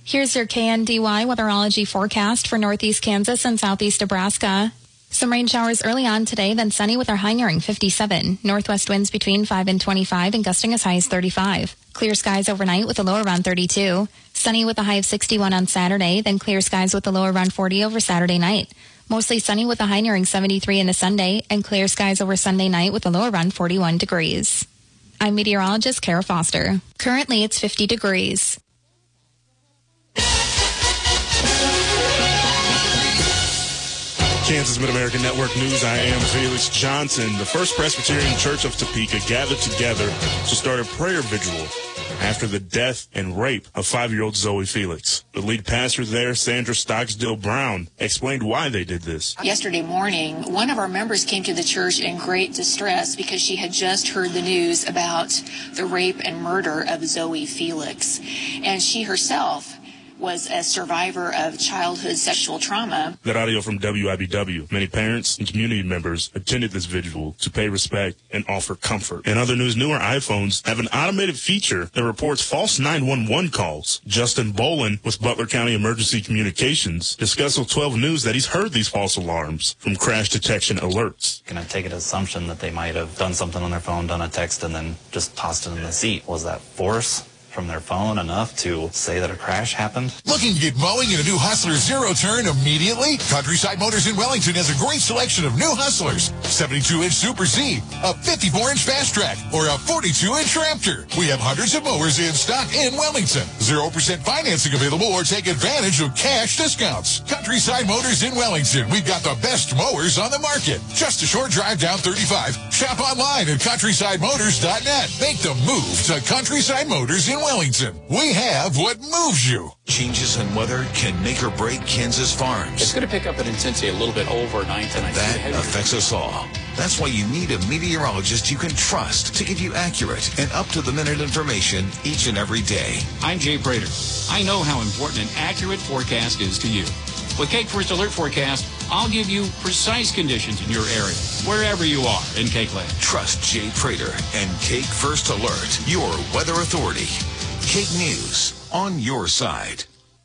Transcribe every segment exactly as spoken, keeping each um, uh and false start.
Here's your K N D Y weatherology forecast for northeast Kansas and southeast Nebraska. Some rain showers early on today, then sunny with our high nearing fifty-seven. Northwest winds between five and twenty-five and gusting as high as thirty-five. Clear skies overnight with a low around thirty-two. Sunny with a high of sixty-one on Saturday, then clear skies with a low around forty over Saturday night. Mostly sunny with a high nearing seventy-three into Sunday, and clear skies over Sunday night with a low around forty-one degrees. I'm meteorologist Kara Foster. Currently, it's fifty degrees. Kansas Mid-American Network News, I am Felix Johnson. The First Presbyterian Church of Topeka gathered together to start a prayer vigil after the death and rape of five-year-old Zoe Felix. The lead pastor there, Sandra Stocksdale Brown, explained why they did this. Yesterday morning, one of our members came to the church in great distress because she had just heard the news about the rape and murder of Zoe Felix. And she herself was a survivor of childhood sexual trauma. That audio from W I B W. Many parents and community members attended this vigil to pay respect and offer comfort. In other news, newer iPhones have an automated feature that reports false nine one one calls. Justin Bolin with Butler County Emergency Communications discussed with twelve News that he's heard these false alarms from crash detection alerts. Can I take it as assumption that they might have done something on their phone, done a text, and then just tossed it in the seat? Was that force from their phone enough to say that a crash happened? Looking to get mowing in a new Hustler Zero Turn immediately? Countryside Motors in Wellington has a great selection of new Hustlers. seventy-two inch Super Z, a fifty-four inch Fast Track, or a forty-two inch Raptor. We have hundreds of mowers in stock in Wellington. zero percent financing available, or take advantage of cash discounts. Countryside Motors in Wellington. We've got the best mowers on the market. Just a short drive down thirty-five. Shop online at countryside motors dot net. Make the move to Countryside Motors in Wellington. We have what moves you. Changes in weather can make or break Kansas farms. It's going to pick up in intensity a little bit overnight tonight. That affects us all. That's why you need a meteorologist you can trust to give you accurate and up-to-the-minute information each and every day. I'm Jay Prater. I know how important an accurate forecast is to you. With Cake First Alert Forecast, I'll give you precise conditions in your area, wherever you are in Cake Land. Trust Jay Prater and Cake First Alert, your weather authority. Cake News, on your side.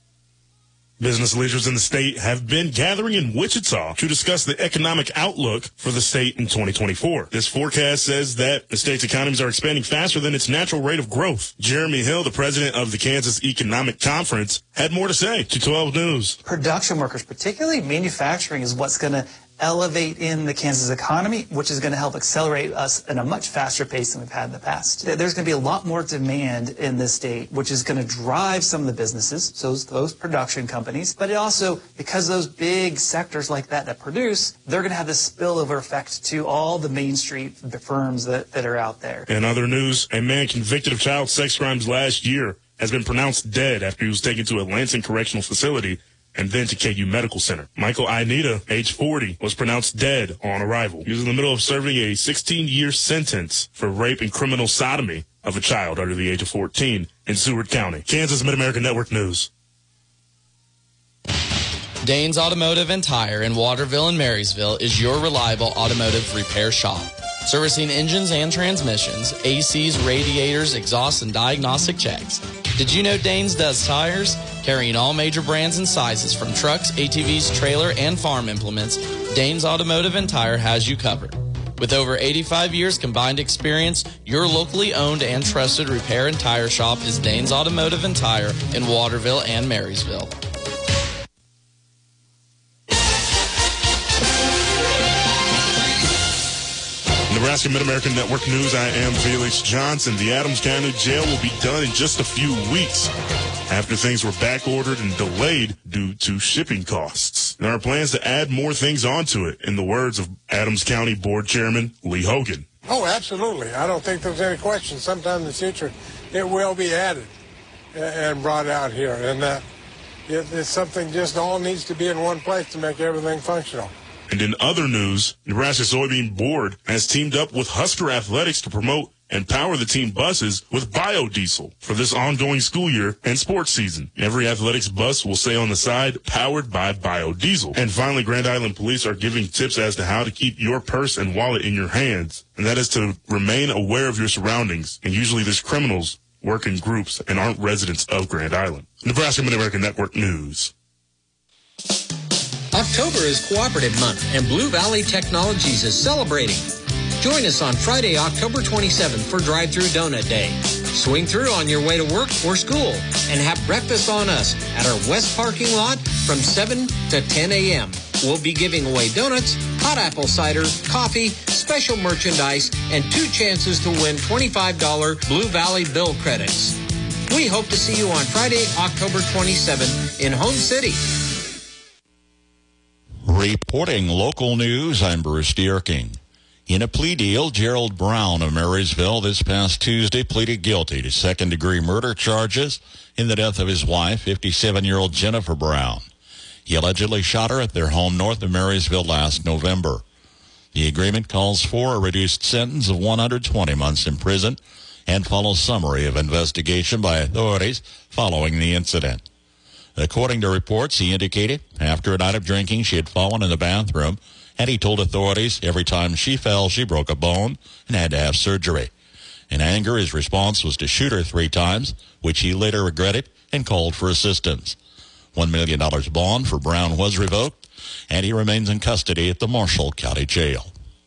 Business leaders in the state have been gathering in Wichita to discuss the economic outlook for the state in twenty twenty-four. This forecast says that the state's economies are expanding faster than its natural rate of growth. Jeremy Hill, the president of the Kansas Economic Conference, had more to say to twelve News. Production workers, particularly manufacturing, is what's going to elevate in the Kansas economy, which is going to help accelerate us at a much faster pace than we've had in the past. There's going to be a lot more demand in this state, which is going to drive some of the businesses, so those production companies, but it also, because those big sectors like that that produce, they're going to have this spillover effect to all the Main Street firms that, that are out there. In other news, a man convicted of child sex crimes last year has been pronounced dead after he was taken to a Lansing Correctional Facility and then to K U Medical Center. Michael Ineta, age forty, was pronounced dead on arrival. He was in the middle of serving a sixteen-year sentence for rape and criminal sodomy of a child under the age of fourteen in Seward County. Kansas Mid-American Network News. Danes Automotive and Tire in Waterville and Marysville is your reliable automotive repair shop. Servicing engines and transmissions, A Cs, radiators, exhausts, and diagnostic checks. Did you know Danes does tires? Carrying all major brands and sizes from trucks, A T Vs, trailer, and farm implements, Danes Automotive and Tire has you covered. With over eighty-five years combined experience, your locally owned and trusted repair and tire shop is Danes Automotive and Tire in Waterville and Marysville. Nebraska Mid-American Network News, I am Felix Johnson. The Adams County Jail will be done in just a few weeks after things were back-ordered and delayed due to shipping costs. There are plans to add more things onto it, in the words of Adams County Board Chairman Lee Hogan. Oh, absolutely. I don't think there's any question. Sometime in the future, it will be added and brought out here. And uh, it, it's something just all needs to be in one place to make everything functional. And in other news, Nebraska Soybean Board has teamed up with Husker Athletics to promote and power the team buses with biodiesel for this ongoing school year and sports season. Every athletics bus will say on the side, powered by biodiesel. And finally, Grand Island Police are giving tips as to how to keep your purse and wallet in your hands. And that is to remain aware of your surroundings. And usually there's criminals work in groups, and aren't residents of Grand Island. Nebraska Mid-American Network News. October is Cooperative Month, and Blue Valley Technologies is celebrating. Join us on Friday, October twenty-seventh for Drive-Thru Donut Day. Swing through on your way to work or school and have breakfast on us at our west parking lot from seven to ten a.m. We'll be giving away donuts, hot apple cider, coffee, special merchandise, and two chances to win twenty-five dollars Blue Valley bill credits. We hope to see you on Friday, October twenty-seventh in Home City. Reporting local news, I'm Bruce Dierking. In a plea deal, Gerald Brown of Marysville this past Tuesday pleaded guilty to second-degree murder charges in the death of his wife, fifty-seven-year-old Jennifer Brown. He allegedly shot her at their home north of Marysville last November. The agreement calls for a reduced sentence of one hundred twenty months in prison and follows summary of investigation by authorities following the incident. According to reports, he indicated after a night of drinking she had fallen in the bathroom, and he told authorities every time she fell she broke a bone and had to have surgery. In anger, his response was to shoot her three times, which he later regretted and called for assistance. One million dollars bond for Brown was revoked, and he remains in custody at the Marshall County Jail.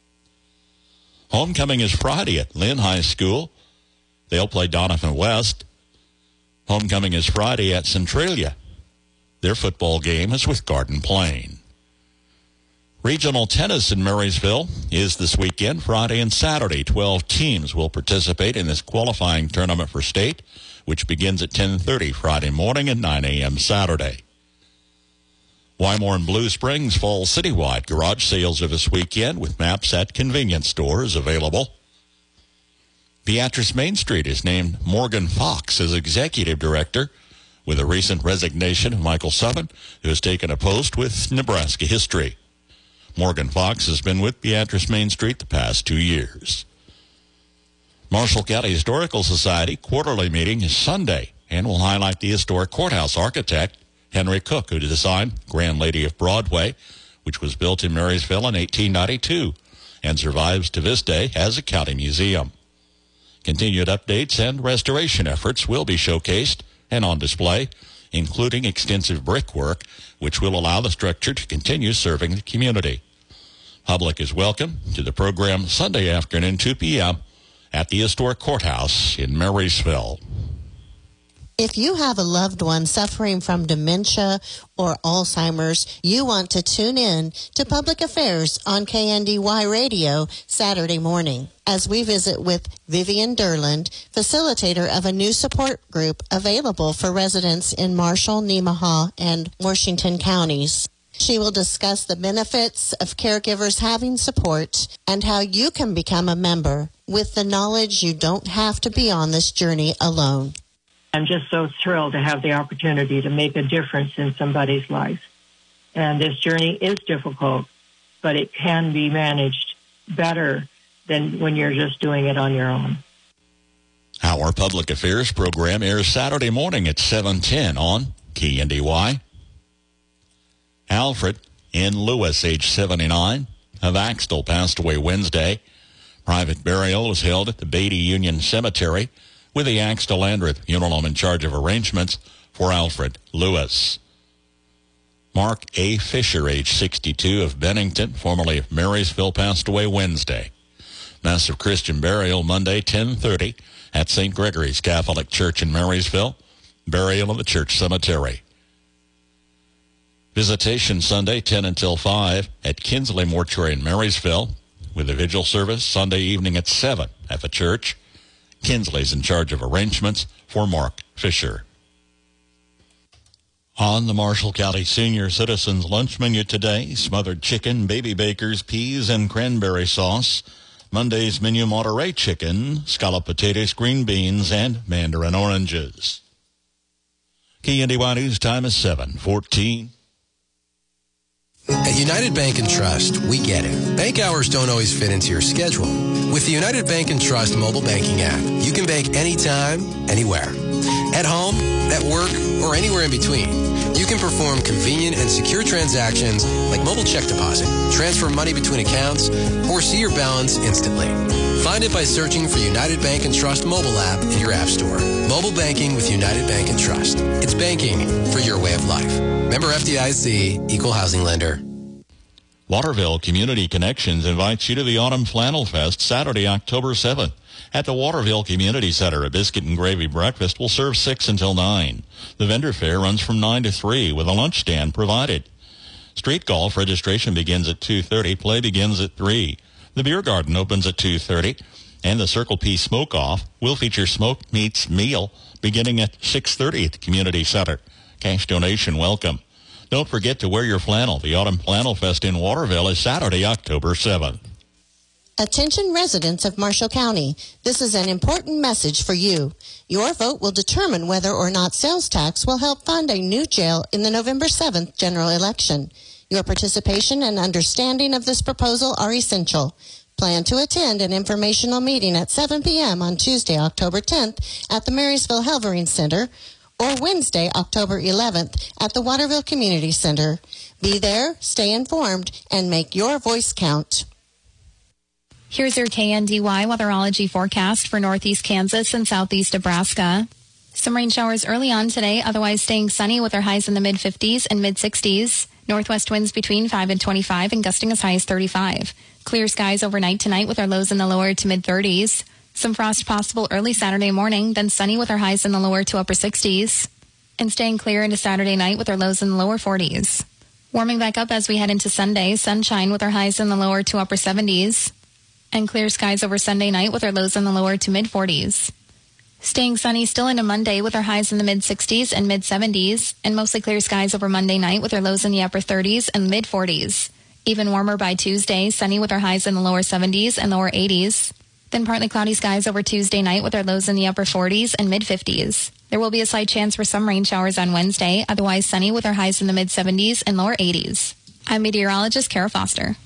Homecoming is Friday at Lynn High School. They'll play Donovan West. Homecoming is Friday at Centralia. Their football game is with Garden Plain. Regional tennis in Marysville is this weekend, Friday and Saturday. Twelve teams will participate in this qualifying tournament for state, which begins at ten thirty Friday morning and nine a.m. Saturday. Wymore and Blue Springs fall citywide garage sales are this weekend with maps at convenience stores available. Beatrice Main Street is named Morgan Fox as executive director with a recent resignation of Michael Subbin, who has taken a post with Nebraska history. Morgan Fox has been with Beatrice Main Street the past two years. Marshall County Historical Society quarterly meeting is Sunday and will highlight the historic courthouse architect, Henry Cook, who designed Grand Lady of Broadway, which was built in Marysville in eighteen ninety-two and survives to this day as a county museum. Continued updates and restoration efforts will be showcased and on display, including extensive brickwork, which will allow the structure to continue serving the community. Public is welcome to the program Sunday afternoon, two p.m. at the Historic Courthouse in Marysville. If you have a loved one suffering from dementia or Alzheimer's, you want to tune in to Public Affairs on K N D Y Radio Saturday morning as we visit with Vivian Derland, facilitator of a new support group available for residents in Marshall, Nemaha, and Washington counties. She will discuss the benefits of caregivers having support and how you can become a member with the knowledge you don't have to be on this journey alone. I'm just so thrilled to have the opportunity to make a difference in somebody's life. And this journey is difficult, but it can be managed better than when you're just doing it on your own. Our Public Affairs program airs Saturday morning at seven ten on K N D Y. Alfred in Lewis, age seventy-nine, of Axtell, passed away Wednesday. Private burial was held at the Beatty Union Cemetery, with the Axtell Landreth Funeral Home in charge of arrangements for Alfred Lewis. Mark A. Fisher, age sixty-two, of Bennington, formerly of Marysville, passed away Wednesday. Mass of Christian burial Monday, ten thirty, at Saint Gregory's Catholic Church in Marysville. Burial in the church cemetery. Visitation Sunday, ten until five, at Kinsley Mortuary in Marysville, with a vigil service Sunday evening at seven at the church. Kinsley's in charge of arrangements for Mark Fisher. On the Marshall County Senior Citizens Lunch Menu today, smothered chicken, baby bakers, peas, and cranberry sauce. Monday's menu, Monterey chicken, scalloped potatoes, green beans, and mandarin oranges. K N D Y News time is seven fourteen. At United Bank and Trust, we get it. Bank hours don't always fit into your schedule. With the United Bank and Trust mobile banking app, you can bank anytime, anywhere. At home, at work, or anywhere in between, you can perform convenient and secure transactions like mobile check deposit, transfer money between accounts, or see your balance instantly. Find it by searching for United Bank and Trust mobile app in your app store. Mobile banking with United Bank and Trust. It's banking for your way of life. Member F D I C, Equal Housing Lender. Waterville Community Connections invites you to the Autumn Flannel Fest Saturday, October seventh. At the Waterville Community Center, a biscuit and gravy breakfast will serve six until nine. The vendor fair runs from nine to three with a lunch stand provided. Street golf registration begins at two thirty. Play begins at three. The beer garden opens at two thirty. And the Circle P Smoke-Off will feature smoked meats meal beginning at six thirty at the Community Center. Cash donation welcome. Don't forget to wear your flannel. The Autumn Flannel Fest in Waterville is Saturday, October seventh. Attention residents of Marshall County, this is an important message for you. Your vote will determine whether or not sales tax will help fund a new jail in the November seventh general election. Your participation and understanding of this proposal are essential. Plan to attend an informational meeting at seven p.m. on Tuesday, October tenth at the Marysville Helvering Center or Wednesday, October eleventh at the Waterville Community Center. Be there, stay informed, and make your voice count. Here's your K N D Y weatherology forecast for northeast Kansas and southeast Nebraska. Some rain showers early on today, otherwise staying sunny with our highs in the mid-fifties and mid-sixties. Northwest winds between five and twenty-five and gusting as high as thirty-five. Clear skies overnight tonight with our lows in the lower to mid-thirties. Some frost possible early Saturday morning, then sunny with our highs in the lower to upper sixties. And staying clear into Saturday night with our lows in the lower forties. Warming back up as we head into Sunday, sunshine with our highs in the lower to upper seventies. And clear skies over Sunday night with our lows in the lower to mid-forties. Staying sunny still into Monday with our highs in the mid-sixties and mid-seventies, and mostly clear skies over Monday night with our lows in the upper thirties and mid-forties. Even warmer by Tuesday, sunny with our highs in the lower seventies and lower eighties. Then partly cloudy skies over Tuesday night with our lows in the upper forties and mid-fifties. There will be a slight chance for some rain showers on Wednesday, otherwise sunny with our highs in the mid-seventies and lower eighties. I'm meteorologist Kara Foster.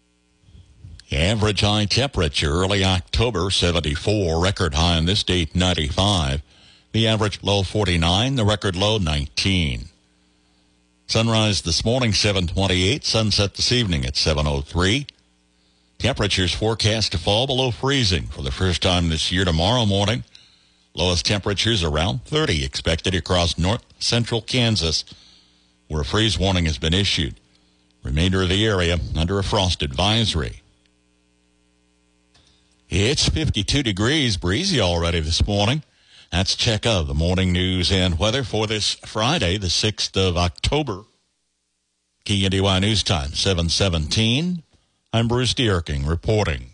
Average high temperature early October, seventy-four. Record high on this date, ninety-five. The average low, forty-nine. The record low, nineteen. Sunrise this morning, seven twenty-eight. Sunset this evening at seven oh three. Temperatures forecast to fall below freezing for the first time this year tomorrow morning. Lowest temperatures around thirty expected across north central Kansas, where a freeze warning has been issued. Remainder of the area under a frost advisory. It's fifty-two degrees, breezy already this morning. That's check of the morning news and weather for this Friday, the sixth of October. K N D Y News Time, seven seventeen. I'm Bruce Dierking reporting.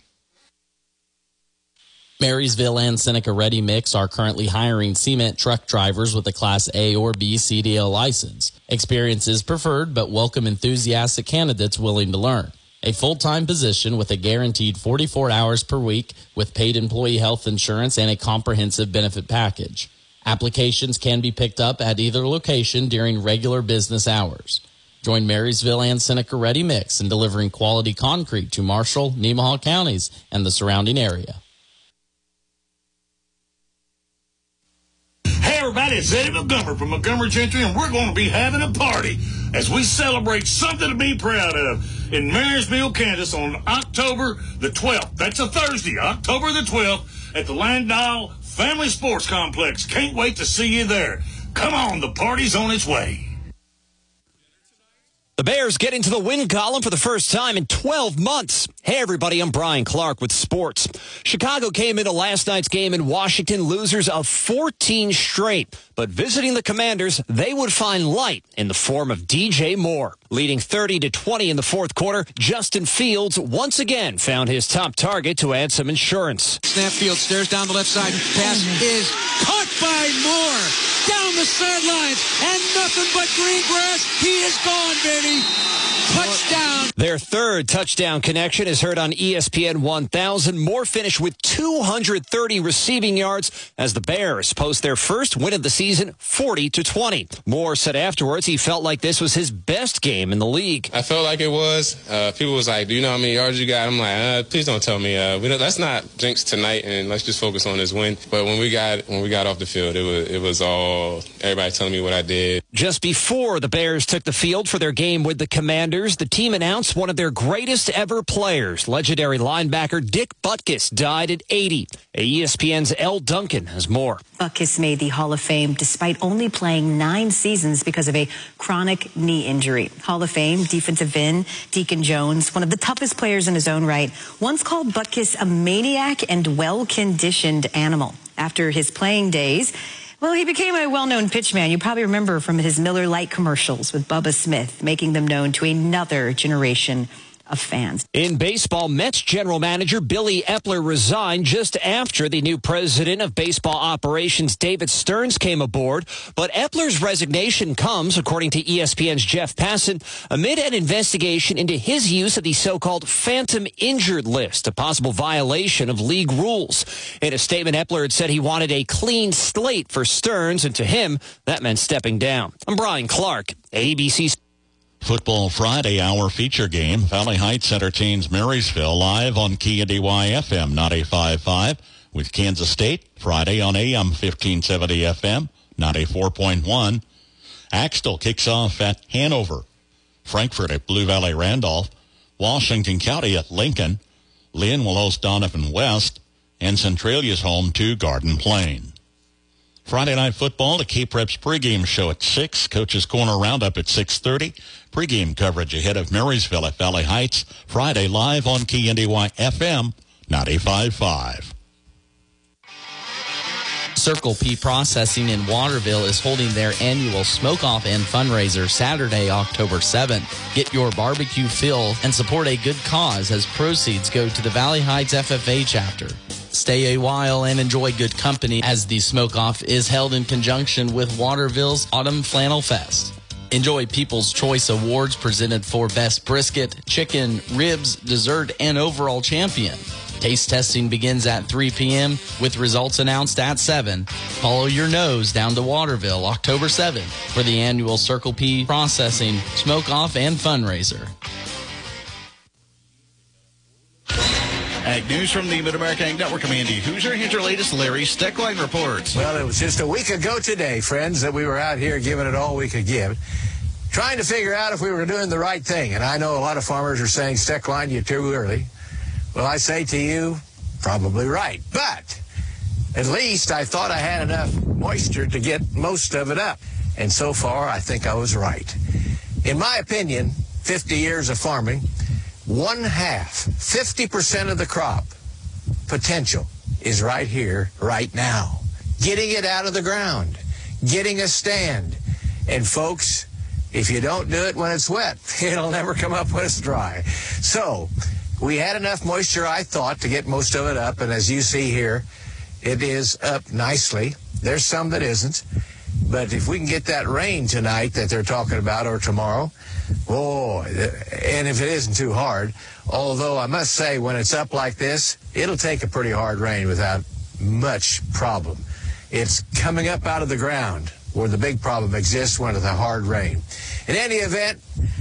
Marysville and Seneca Ready Mix are currently hiring cement truck drivers with a Class A or B C D L license. Experience is preferred, but welcome enthusiastic candidates willing to learn. A full-time position with a guaranteed forty-four hours per week with paid employee health insurance and a comprehensive benefit package. Applications can be picked up at either location during regular business hours. Join Marysville and Seneca Ready Mix in delivering quality concrete to Marshall, Nemaha counties, and the surrounding area. Hey everybody, it's Eddie Montgomery from Montgomery Gentry, and we're going to be having a party as we celebrate something to be proud of in Marysville, Kansas on October the twelfth. That's a Thursday, October the twelfth at the Landau Family Sports Complex. Can't wait to see you there. Come on, the party's on its way. The Bears get into the win column for the first time in twelve months. Hey, everybody, I'm Brian Clark with sports. Chicago came into last night's game in Washington, losers of fourteen straight. But visiting the Commanders, they would find light in the form of D J Moore. Leading thirty to twenty in the fourth quarter, Justin Fields once again found his top target to add some insurance. Snap, Fields stares down the left side. Pass is caught by Moore. Down the sidelines, and nothing but green grass. He is gone, baby. Touchdown, Their third touchdown connection is heard on E S P N one thousand. Moore finished with two hundred thirty receiving yards as the Bears post their first win of the season, forty to twenty. Moore said afterwards he felt like this was his best game in the league. I felt like it was. Uh, people was like, do you know how many yards you got? I'm like, uh, please don't tell me. Uh, we don't, let's not jinx tonight, and let's just focus on this win. But when we got when we got off the field, it was it was all everybody telling me what I did. Just before the Bears took the field for their game with the Commanders, the team announced one of their greatest ever players, legendary linebacker Dick Butkus, died at eighty. E S P N's Elle Duncan has more. Butkus made the Hall of Fame despite only playing nine seasons because of a chronic knee injury. Hall of Fame defensive end Deacon Jones, one of the toughest players in his own right, once called Butkus a maniac and well-conditioned animal. After his playing days, well, he became a well-known pitchman. You probably remember from his Miller Lite commercials with Bubba Smith, making them known to another generation of fans. In baseball, Mets general manager Billy Epler resigned just after the new president of baseball operations, David Stearns, came aboard. But Epler's resignation comes, according to E S P N's Jeff Passan, amid an investigation into his use of the so-called phantom injured list, a possible violation of league rules. In a statement, Epler had said he wanted a clean slate for Stearns, and to him, that meant stepping down. I'm Brian Clark, A B C. Football Friday hour feature game. Valley Heights entertains Marysville live on K N D Y F M ninety-five point five with Kansas State Friday on A M fifteen seventy F M ninety-four point one. Axtell kicks off at Hanover. Frankfort at Blue Valley Randolph. Washington County at Lincoln. Lynn will host Donovan West. And Centralia's home to Garden Plain. Friday Night Football, the K-Preps pregame show at six. Coach's Corner Roundup at six thirty. Pregame coverage ahead of Marysville at Valley Heights. Friday live on K N D Y F M ninety-five point five. Circle P Processing in Waterville is holding their annual Smoke-Off and fundraiser Saturday, October seventh. Get your barbecue fill and support a good cause as proceeds go to the Valley Heights F F A chapter. Stay a while and enjoy good company as the Smoke-Off is held in conjunction with Waterville's Autumn Flannel Fest. Enjoy People's Choice Awards presented for Best Brisket, Chicken, Ribs, Dessert, and Overall Champion. Taste testing begins at three p.m. with results announced at seven. Follow your nose down to Waterville October seventh for the annual Circle P Processing Smoke-Off and fundraiser. Ag News from the Mid-America Ag Network. I'm Andy Hoosier. Here's your latest Larry Steckline report. Well, it was just a week ago today, friends, that we were out here giving it all we could give, trying to figure out if we were doing the right thing. And I know a lot of farmers are saying, Steckline, you're too early. Well, I say to you, probably right. But at least I thought I had enough moisture to get most of it up. And so far, I think I was right. In my opinion, fifty years of farming, one half, fifty percent of the crop potential is right here, right now. Getting it out of the ground, getting a stand. And folks, if you don't do it when it's wet, it'll never come up when it's dry. So we had enough moisture, I thought, to get most of it up. And as you see here, it is up nicely. There's some that isn't. But if we can get that rain tonight that they're talking about, or tomorrow, boy, and if it isn't too hard, although I must say when it's up like this, it'll take a pretty hard rain without much problem. It's coming up out of the ground where the big problem exists when it's a hard rain. In any event,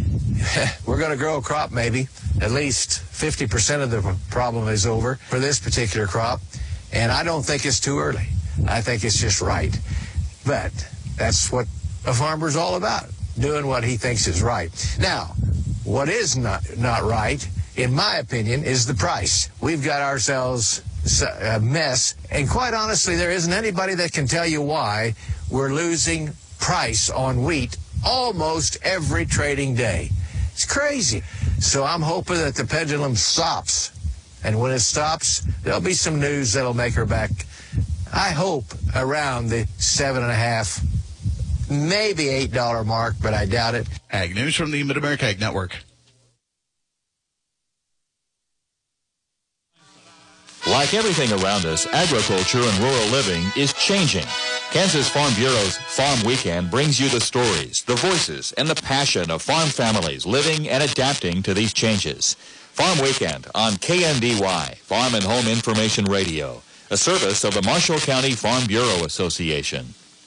we're going to grow a crop maybe. At least fifty percent of the problem is over for this particular crop. And I don't think it's too early. I think it's just right. But that's what a farmer's all about, doing what he thinks is right. Now, what is not, not right, in my opinion, is the price. We've got ourselves a mess, and quite honestly, there isn't anybody that can tell you why we're losing price on wheat almost every trading day. It's crazy. So I'm hoping that the pendulum stops, and when it stops, there'll be some news that'll make her back, I hope, around the seven and a half, maybe eight dollar mark, but I doubt it. Ag News from the Mid-America Ag Network. Like everything around us, agriculture and rural living is changing. Kansas Farm Bureau's Farm Weekend brings you the stories, the voices, and the passion of farm families living and adapting to these changes. Farm Weekend on K N D Y, Farm and Home Information Radio, a service of the Marshall County Farm Bureau Association.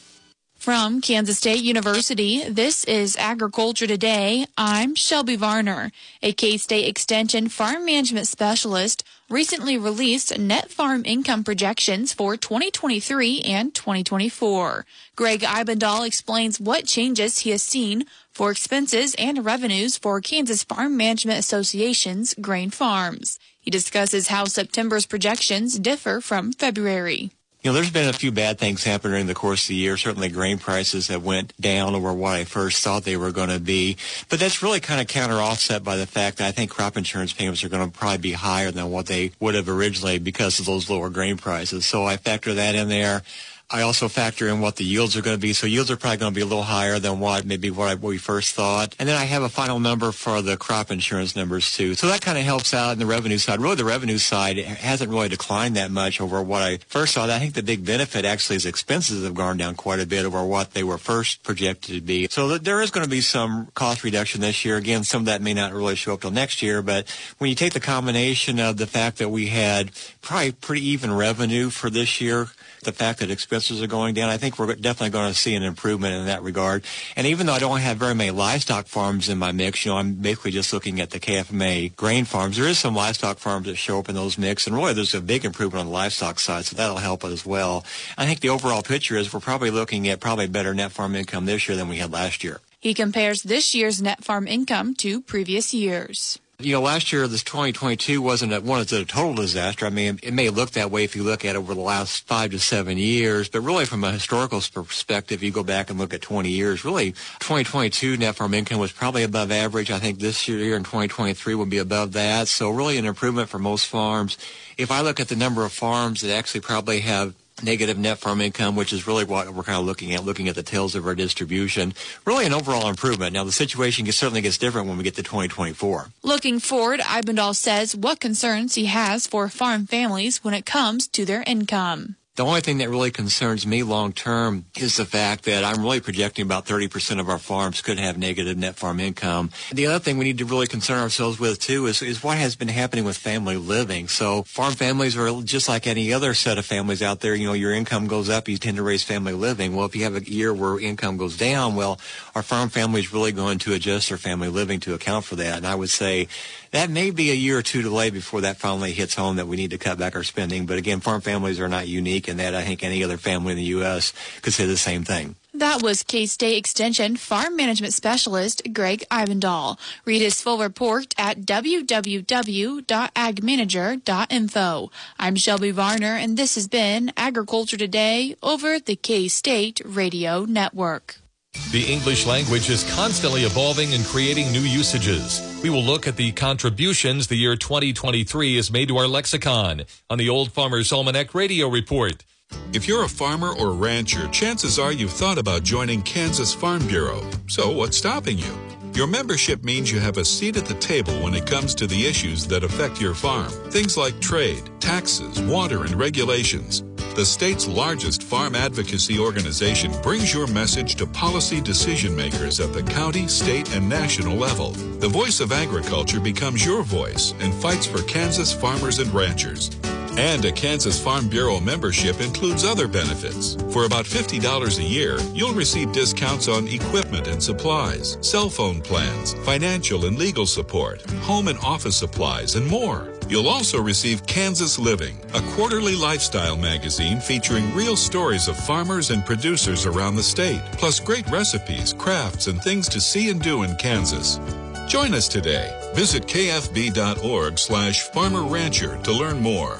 From Kansas State University, this is Agriculture Today. I'm Shelby Varner. A K-State Extension farm management specialist recently released net farm income projections for twenty twenty-three and twenty twenty-four. Greg Eibendahl explains what changes he has seen for expenses and revenues for Kansas Farm Management Association's grain farms. He discusses how September's projections differ from February. You know, there's been a few bad things happen during the course of the year. Certainly grain prices have went down over what I first thought they were going to be. But that's really kind of counter offset by the fact that I think crop insurance payments are going to probably be higher than what they would have originally because of those lower grain prices. So I factor that in there. I also factor in what the yields are going to be. So yields are probably going to be a little higher than what maybe what, I, what we first thought. And then I have a final number for the crop insurance numbers too. So that kind of helps out in the revenue side. Really, the revenue side hasn't really declined that much over what I first thought. I think the big benefit actually is expenses have gone down quite a bit over what they were first projected to be. So there is going to be some cost reduction this year. Again, some of that may not really show up till next year. But when you take the combination of the fact that we had probably pretty even revenue for this year, the fact that expenses are going down, I think we're definitely going to see an improvement in that regard. And even though I don't have very many livestock farms in my mix, you know, I'm basically just looking at the K F M A grain farms. There is some livestock farms that show up in those mix, and really there's a big improvement on the livestock side, so that'll help as well. I think the overall picture is we're probably looking at probably better net farm income this year than we had last year. He compares this year's net farm income to previous years. You know, last year, this twenty twenty-two wasn't a, one of a total disaster. I mean, it may look that way if you look at it over the last five to seven years, but really from a historical perspective, you go back and look at twenty years, really twenty twenty-two net farm income was probably above average. I think this year in twenty twenty-three will be above that. So really an improvement for most farms. If I look at the number of farms that actually probably have negative net farm income, which is really what we're kind of looking at, looking at the tails of our distribution. Really an overall improvement. Now, the situation gets, certainly gets different when we get to twenty twenty-four. Looking forward, Eibendahl says what concerns he has for farm families when it comes to their income. The only thing that really concerns me long-term is the fact that I'm really projecting about thirty percent of our farms could have negative net farm income. The other thing we need to really concern ourselves with, too, is, is what has been happening with family living. So farm families are just like any other set of families out there. You know, your income goes up, you tend to raise family living. Well, if you have a year where income goes down, well, our farm family is really going to adjust their family living to account for that. And I would say that may be a year or two delay before that finally hits home that we need to cut back our spending. But again, farm families are not unique in that I think any other family in the U S could say the same thing. That was K-State Extension Farm Management Specialist Greg Eibendahl. Read his full report at w w w dot ag manager dot info. I'm Shelby Varner, and this has been Agriculture Today over the K-State Radio Network. The English language is constantly evolving and creating new usages. We will look at the contributions the year twenty twenty-three has made to our lexicon on the Old Farmer's Almanac Radio Report. If you're a farmer or rancher, chances are you've thought about joining Kansas Farm Bureau. So what's stopping you? Your membership means you have a seat at the table when it comes to the issues that affect your farm. Things like trade, taxes, water, and regulations. The state's largest farm advocacy organization brings your message to policy decision makers at the county, state, and national level. The voice of agriculture becomes your voice and fights for Kansas farmers and ranchers. And a Kansas Farm Bureau membership includes other benefits. For about fifty dollars a year, you'll receive discounts on equipment and supplies, cell phone plans, financial and legal support, home and office supplies, and more. You'll also receive Kansas Living, a quarterly lifestyle magazine featuring real stories of farmers and producers around the state, plus great recipes, crafts, and things to see and do in Kansas. Join us today. Visit k f b dot org slash farmer rancher to learn more.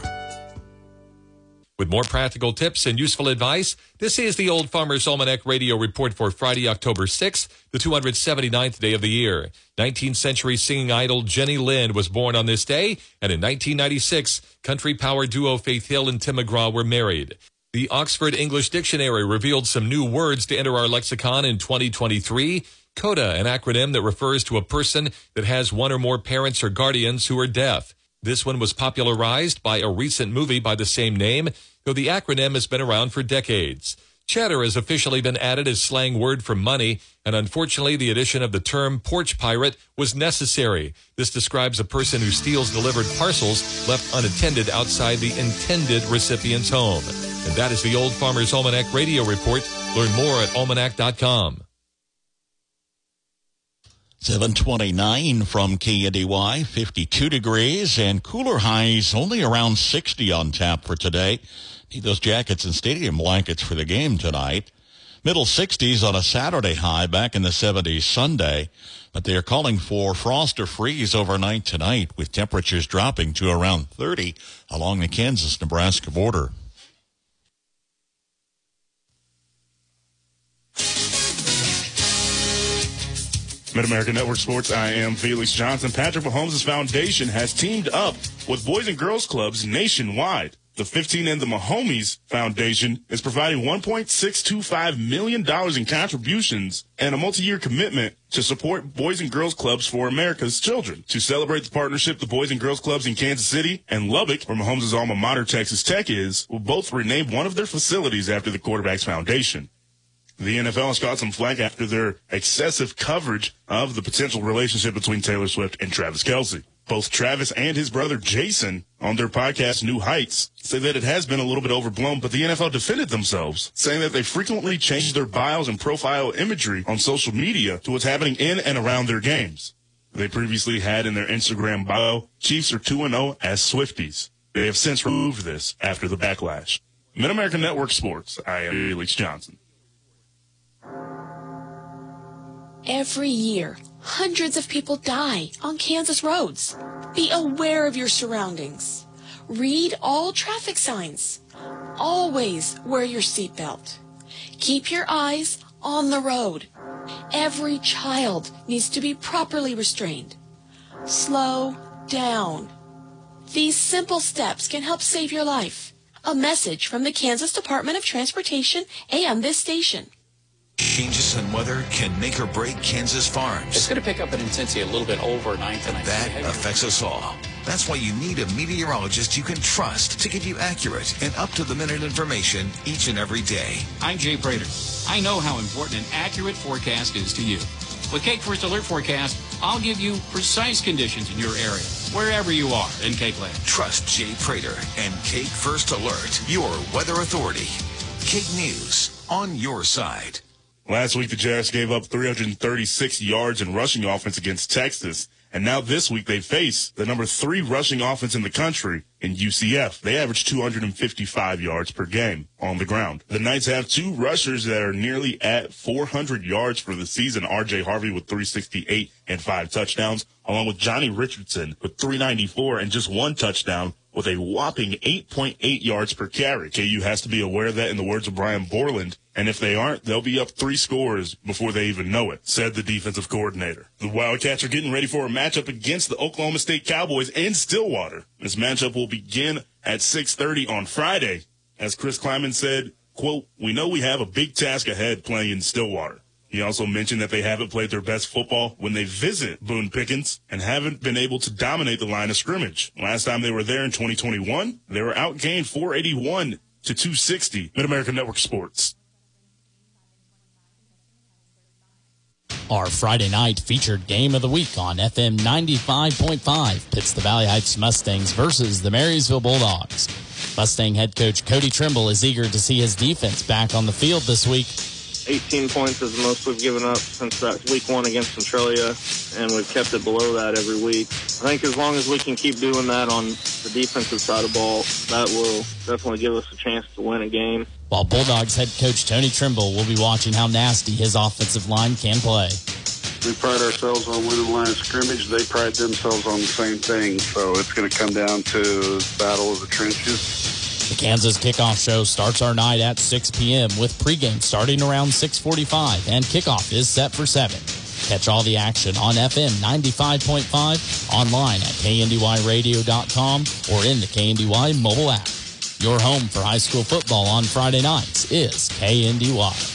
With more practical tips and useful advice, this is the Old Farmer's Almanac Radio Report for Friday, October sixth, the two hundred seventy-ninth day of the year. nineteenth century singing idol Jenny Lind was born on this day, and in nineteen ninety-six, country power duo Faith Hill and Tim McGraw were married. The Oxford English Dictionary revealed some new words to enter our lexicon in twenty twenty-three. CODA, an acronym that refers to a person that has one or more parents or guardians who are deaf. This one was popularized by a recent movie by the same name, though the acronym has been around for decades. Cheddar has officially been added as slang word for money, and unfortunately the addition of the term porch pirate was necessary. This describes a person who steals delivered parcels left unattended outside the intended recipient's home. And that is the Old Farmer's Almanac Radio Report. Learn more at almanac dot com. seven twenty-nine from K N D Y, fifty-two degrees, and cooler highs only around sixty on tap for today. Need those jackets and stadium blankets for the game tonight. Middle sixties on a Saturday high, back in the seventies Sunday. But they are calling for frost or freeze overnight tonight, with temperatures dropping to around thirty along the Kansas-Nebraska border. Mid-America Network Sports, I am Felix Johnson. Patrick Mahomes' foundation has teamed up with Boys and Girls Clubs nationwide. The fifteen and the Mahomies Foundation is providing one point six two five million dollars in contributions and a multi-year commitment to support Boys and Girls Clubs for America's children. To celebrate the partnership, the Boys and Girls Clubs in Kansas City and Lubbock, where Mahomes' alma mater Texas Tech is, will both rename one of their facilities after the quarterback's foundation. The N F L has caught some flack after their excessive coverage of the potential relationship between Taylor Swift and Travis Kelce. Both Travis and his brother Jason on their podcast New Heights say that it has been a little bit overblown, but the N F L defended themselves, saying that they frequently change their bios and profile imagery on social media to what's happening in and around their games. They previously had in their Instagram bio, Chiefs are two and oh as Swifties. They have since removed this after the backlash. Mid-America Network Sports, I am Felix Johnson. Every year, hundreds of people die on Kansas roads. Be aware of your surroundings. Read all traffic signs. Always wear your seatbelt. Keep your eyes on the road. Every child needs to be properly restrained. Slow down. These simple steps can help save your life. A message from the Kansas Department of Transportation and this station. Changes in weather can make or break Kansas farms. It's going to pick up in intensity a little bit overnight tonight. That affects us all. That's why you need a meteorologist you can trust to give you accurate and up-to-the-minute information each and every day. I'm Jay Prater. I know how important an accurate forecast is to you. With Cake First Alert Forecast, I'll give you precise conditions in your area, wherever you are in Cake Land. Trust Jay Prater and Cake First Alert, your weather authority. Cake News, on your side. Last week, the Jags gave up three hundred thirty-six yards in rushing offense against Texas. And now this week, they face the number three rushing offense in the country in U C F. They average two hundred fifty-five yards per game on the ground. The Knights have two rushers that are nearly at four hundred yards for the season. R J Harvey with three sixty-eight and five touchdowns, along with Johnny Richardson with three ninety-four and just one touchdown, with a whopping eight point eight yards per carry. K U has to be aware of that, in the words of Brian Borland, and if they aren't, they'll be up three scores before they even know it, said the defensive coordinator. The Wildcats are getting ready for a matchup against the Oklahoma State Cowboys in Stillwater. This matchup will begin at six thirty on Friday. As Chris Kleiman said, quote, "We know we have a big task ahead playing in Stillwater." He also mentioned that they haven't played their best football when they visit Boone Pickens and haven't been able to dominate the line of scrimmage. Last time they were there in twenty twenty-one, they were outgained four eighty-one to two sixty. Mid-America Network Sports. Our Friday night featured game of the week on F M ninety-five point five pits the Valley Heights Mustangs versus the Marysville Bulldogs. Mustang head coach Cody Trimble is eager to see his defense back on the field this week. eighteen points is the most we've given up since that week one against Centralia, and we've kept it below that every week. I think as long as we can keep doing that on the defensive side of the ball, that will definitely give us a chance to win a game. While Bulldogs head coach Tony Trimble will be watching how nasty his offensive line can play. We pride ourselves on winning the line of scrimmage. They pride themselves on the same thing, so it's going to come down to the battle of the trenches. The Kansas Kickoff Show starts our night at six p.m. with pregame starting around six forty-five, and kickoff is set for seven. Catch all the action on F M ninety-five point five, online at K N D Y radio dot com, or in the K N D Y mobile app. Your home for high school football on Friday nights is K N D Y.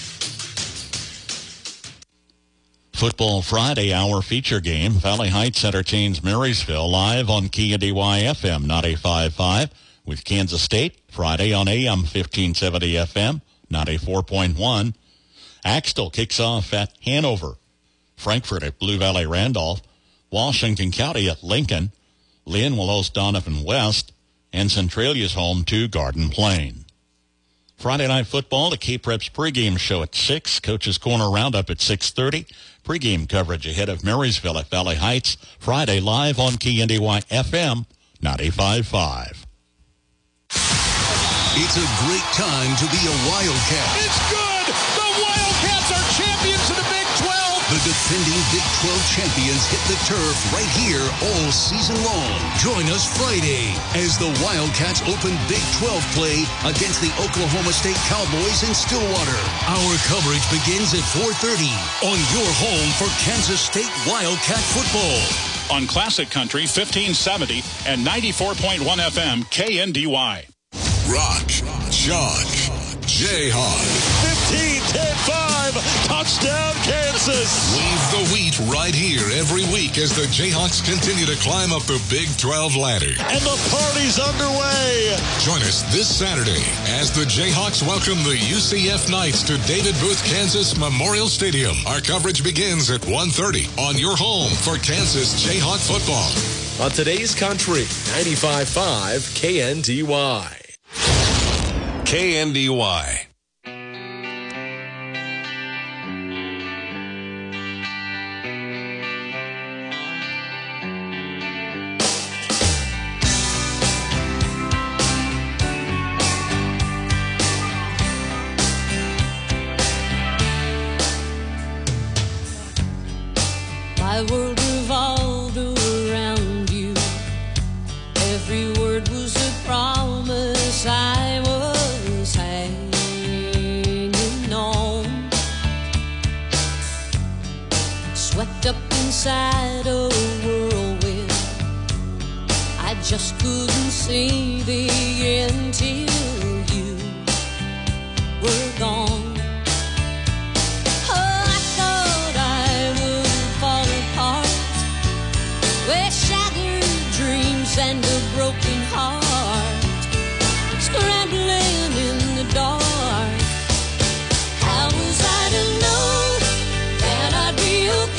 Football Friday, our feature game. Valley Heights entertains Marysville live on K N D Y F M ninety-five point five with Kansas State Friday on A M fifteen seventy F M, ninety-four point one. Axtell kicks off at Hanover. Frankfort at Blue Valley Randolph. Washington County at Lincoln. Lynn will host Donovan West. And Centralia's home to Garden Plain. Friday Night Football, the K-Preps pregame show at six. Coach's Corner Roundup at six thirty. Pregame coverage ahead of Marysville at Valley Heights. Friday live on K N D Y F M ninety-five point five. It's a great time to be a Wildcat. It's good! The Wildcats are champions of the Big twelve! The defending Big twelve champions hit the turf right here all season long. Join us Friday as the Wildcats open Big twelve play against the Oklahoma State Cowboys in Stillwater. Our coverage begins at four thirty on your home for Kansas State Wildcat football. On Classic Country fifteen seventy and ninety-four point one F M K N D Y. Rock, Chalk, Jayhawk. fifteen, ten, five, touchdown Kansas. Leave the wheat right here every week as the Jayhawks continue to climb up the Big twelve ladder. And the party's underway. Join us this Saturday as the Jayhawks welcome the U C F Knights to David Booth, Kansas Memorial Stadium. Our coverage begins at one thirty on your home for Kansas Jayhawk football. On today's country, ninety-five point five K N D Y. K N D Y. My world revolved around you. Every word was a promise I was hanging on. Swept up inside a whirlwind, I just couldn't see the end till you were gone. With shattered dreams and a broken heart, scrambling in the dark. How was I to know that I'd be okay?